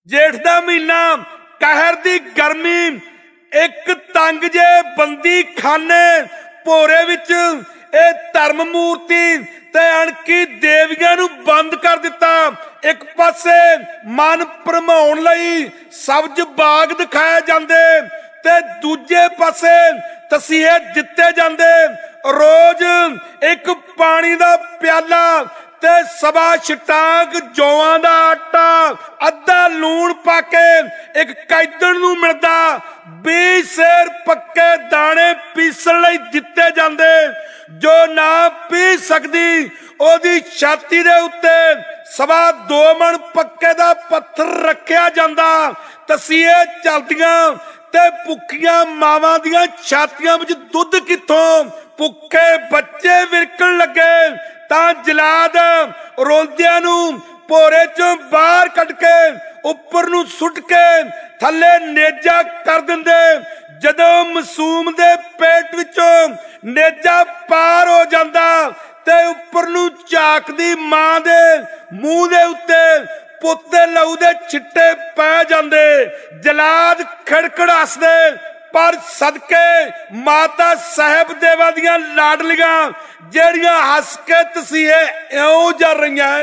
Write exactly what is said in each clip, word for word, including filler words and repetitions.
जेठ दा महीना कहर दी गर्मी, एक तंग जे बंदी खाने भोरे विच ए धर्म मूर्ति ते अणकी देवियां नूं बंद कर दिता। एक पासे मन भरमाउण लई सब्ज बाग दिखाए जांदे ते दूजे पासे तसीहे दिते जांदे। रोज एक पानी दा प्याला ते सवा छटाक जौआं दा आटा, अद्धा लूण पाके एक कैदण नूं मिलदा। बीस सेर पक्के दाणे पीसण लई दिते जांदे। जो ना पी सकदी ओदी छाती दे उत्ते सवा दो मन पक्के दा पत्थर रखिया जांदा। तसीहे चलदियां ते भुखियां मावां दियां छातियां विच दुध कित्थों, भुखे बच्चे विरकण लगे तां जलाद रोंदियां नूं भोरे चों बाहर कढ के उपर नूं सुट के थल्ले नेजा कर दिंदे। जदों मासूम दे पेट विचों नेजा पार हो जांदा ते उपर नूं झाकदी मां दे मूंह दे उत्ते पुੱਤ ਦੇ लहू दे छिट्टे पै जांदे। जलाद खड़खड़ हसदे पर सदके माता साहब देवा दियां लाडलियां जेड़ियां हस के तसीहे इउं जर रहीआं।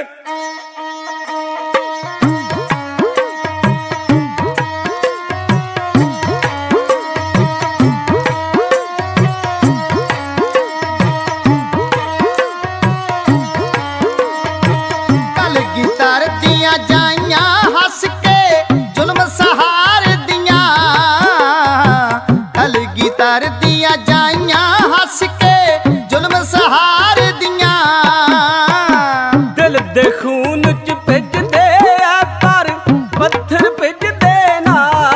खून च भिजदे पर पत्थर भिजदे ना,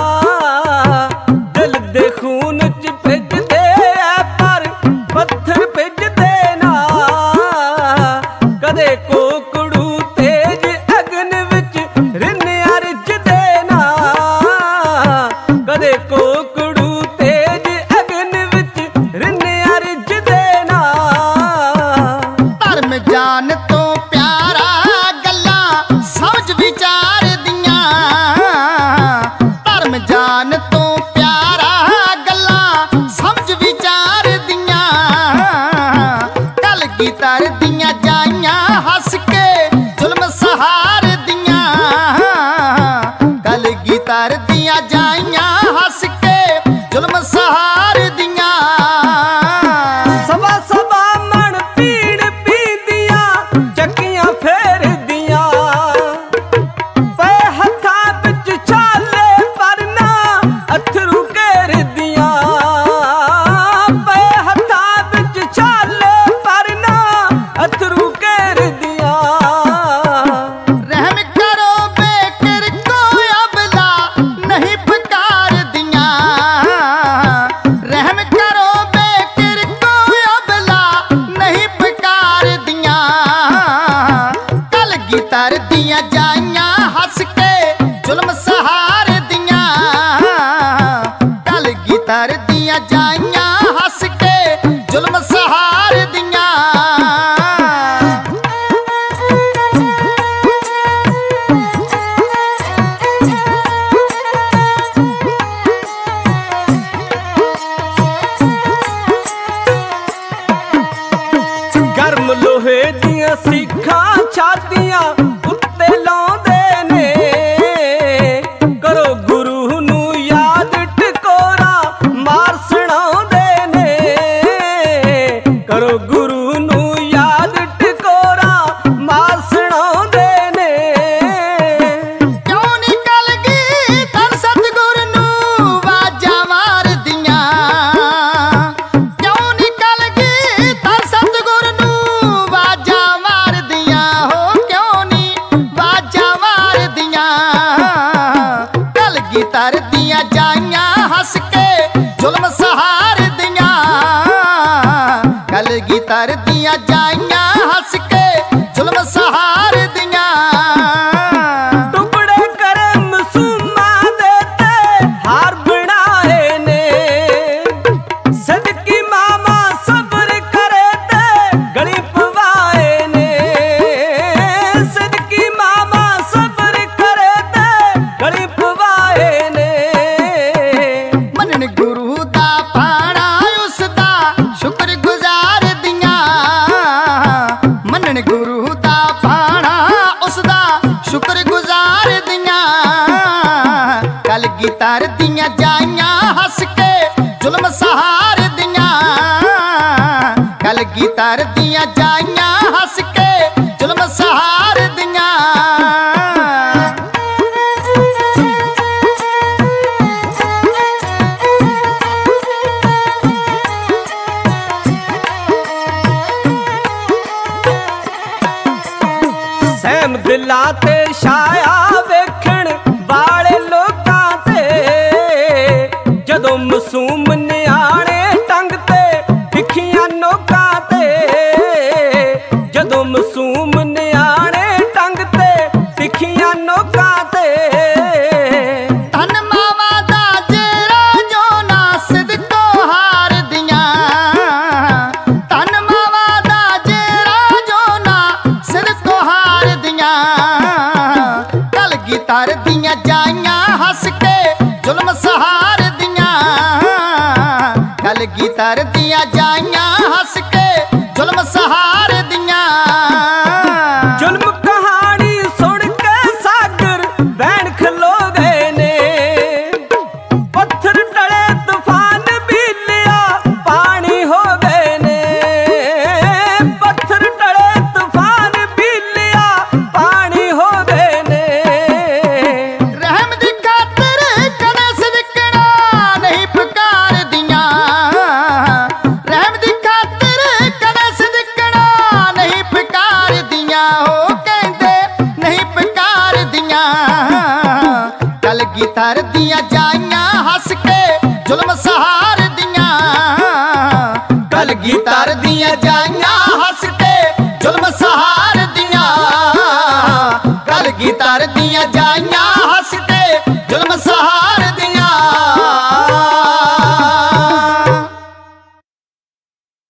दिल दे खून च भिजदे पर पत्थर भिजदे ना। कदे कोकड़ू तेज अगन विच रिन्निया रिझदे ना, कदे कोकड़ू तेज अगन विच रिन्निया रिझदे ना। धर्म जान तो जान तो प्यारा गल्ला समझ विचार दियां। कलगीधर दियां जाइयां हस के जुल्म सहार दियां। कलगीधर दियां जाइयां हस के जुल्म सहार दियां। सवा सवा मन पीड़ पींदियां चक्कियां फेर दियां। पे हत्थां विच छाले अथरू घेर दियां। पे हत्थां विच छाले पर ना अथरू घेर दियां। रहम करो बेकर को अबला नहीं पुकार दियां। रहम करो बेकर को अबला नहीं पुकार दियां। कलगीधर दियां जाइयां हस के जुल्म सहार दियां। कलगीधर दियां जाइयां हस के जुल्म सहार दियां। गर्म लोहे दियां सीखां छातियां उत्ते लाउंदे ने। करो गुरु नूं याद टकोरा मार सुणाउंदे ने। करो गुरु नूं याद टकोरा मार सुणाउंदे ने। क्यों नी कलगीधर सतगुर नूं वाजां मार दियां। क्यों नी कलगीधर सतगुर नूं वाजां मार दियां। हो क्यों नी वाजां मार दियां। कलगीधर दियां जाइयां हस के जुल्म सहार दियां। कलगीधर दियां जाइयां हस के जुल्म सहार दियां। टुकड़े करे मासूमां दे ते हार बनाए ने। सदकी मामा सब्र करे ते गली पवाए ने। सदकी मामा सब्र करे ते गली ਕਲਗੀਧਰ ਦੀਆਂ ਜਾਈਆਂ ਹੱਸ ਕੇ ਜ਼ੁਲਮ ਸਹਾਰ ਦੀਆਂ ਕਲਗੀਧਰ ਦੀਆਂ ਜਾਈਆਂ ਹੱਸ ਕੇ ਜ਼ੁਲਮ ਸਹਾਰ ਦੀਆਂ ਸਹਿਮ ਦਿਲਾਂ ਤੇ ਛਾਇਆ ਵੇਖਣ ਵਾਲੇ ਲੋਕਾਂ ਤੇ ਜਦੋਂ ਮਾਸੂਮ ਨਿਆਣੇ ਟੰਗ ਤੇ ਤਿੱਖੀਆਂ ਨੋਕਾਂ ਤੇ ਜਦੋਂ ਮਾਸੂਮ ਨਿਆਣੇ ਟੰਗ ਤੇ ਤਿੱਖੀਆਂ ਨੋਕਾਂ ਤੇ ਧਨ ਮਾਵਾ ਦਾ ਜੇਰਾ ਜੋ ਨਾ ਸਿਦਕੋ ਹਾਰ ਦੀਆਂ ਧਨ ਮਾਵਾ ਦਾ ਜੇਰਾ ਜੋ ਨਾ ਸਿਦਕੋ ਹਾਰ ਦੀਆਂ ਕਲਗੀਧਰ ਦੀਆਂ ਜਾਈਆਂ ਹੱਸ ਕੇ ਜ਼ੁਲਮ ਸਹਾਰ ਦੀਆਂ ਕਲਗੀਧਰ ਦੀਆਂ ਜਾਈਆਂ ਹੱਸ ਕੇ ਜ਼ੁਲਮ ਸਹਾਰ ਦੀਆਂ ਜ਼ੁਲਮ ਕਹਾਣੀ ਸੁਣ ਕੇ ਸਾਗਰ ਬੈਣ ਖਲੋ ਗਏ ਨੇ ਪੱਥਰ ਟਲੇ ਤੂਫਾਨ ਬੀਲਿਆ ਪਾਣੀ ਹੋ ਗਏ ਨੇ ਪੱਥਰ ਟਲੇ ਤੂਫਾਨ ਬੀਲਿਆ ਪਾਣੀ ਹੋ ਗਏ ਨੇ ਰਹਿਮ ਦੀ ਖਾਤਰ ਕਦੇ ਸਦਕਣਾ ਨਹੀਂ ਪੁਕਾਰ ਦੀਆਂ ਰਹਿਮ ਦੀ ਖਾਤਰ ਕਦੇ ਸਦਕਣਾ ਨਹੀਂ ਪੁਕਾਰ ਦੀਆਂ ਉਹ ਕਹਿੰਦੇ ਨਹੀਂ ਪੁਕਾਰ ਦੀਆਂ ਕਲਗੀਧਰ ਦੀਆਂ ਜਾਈਆਂ ਹੱਸ ਕੇ ਜ਼ੁਲਮ ਸਹਾਰ ਦੀਆਂ ਕਲਗੀਧਰ ਦੀਆਂ ਜਾਈਆਂ ਹੱਸ ਕੇ ਜ਼ੁਲਮ ਸਹਾਰ ਦੀਆਂ ਕਲਗੀਧਰ ਦੀਆਂ ਜਾਈਆਂ